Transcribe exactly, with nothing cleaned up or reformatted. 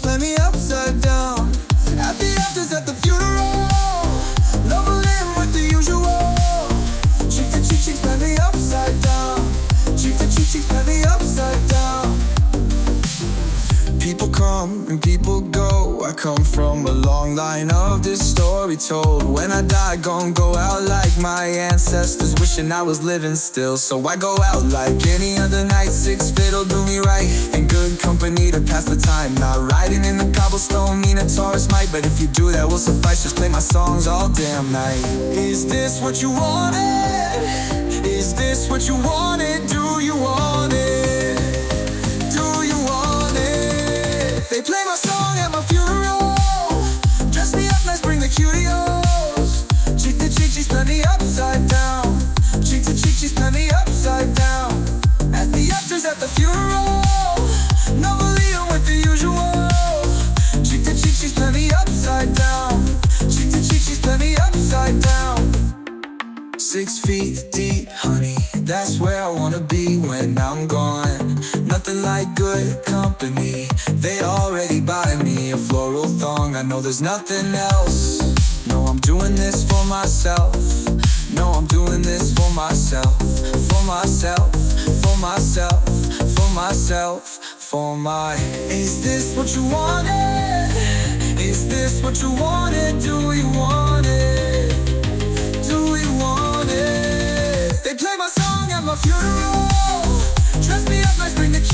cheeks, play me upside down. At the afters, at the funeral, love a limb with the usual. Cheek to cheek, cheeks, play me upside down. Cheek to cheek, cheeks, play me upside down. People come and people go. I come from a long line of this story told. When I die, gon' go out like my ancestors, wishing I was living still. So I go out like any other night. Six fiddle do me right, and good company to pass the time. Not riding in the cobblestone, mean a Taurus might, but if you do, that will suffice. Just play my songs all damn night. Is this what you wanted? Is this what you wanted? Do you want it? Do you want it? They play my song at my funeral. Dress me up nice, bring the cutios. Cheek to cheek, she's play me upside down. Cheek to cheek, she's play me upside down. At the afters, at the funeral, no Leo with the usual. Cheek to cheek, she's play me upside down. Cheek to cheek, she's play me upside down. Six feet deep, honey, that's where I wanna be when I'm gone. Nothing like good company, they already buy me a floral thong. I know there's nothing else. No, I'm doing this for myself. No, I'm doing this for myself. For myself, for myself, for myself, for my. Is this what you wanted? Is this what you wanted? Do you want it? Do you want it? They play my song at my funeral. Dress me up nice, bring the